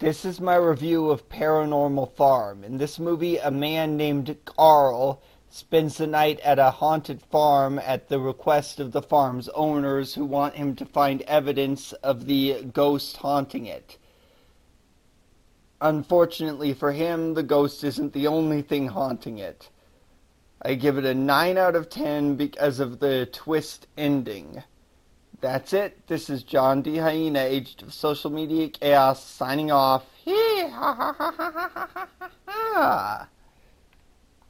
This is my review of Paranormal Farm. In this movie, a man named Carl spends the night at a haunted farm at the request of the farm's owners who want him to find evidence of the ghost haunting it. Unfortunately for him, the ghost isn't the only thing haunting it. I give it a 9 out of 10 because of the twist ending. That's it. This is John D. Hyena, Agent of Social Media Chaos, signing off. Hee ha ha ha ha ha ha ha.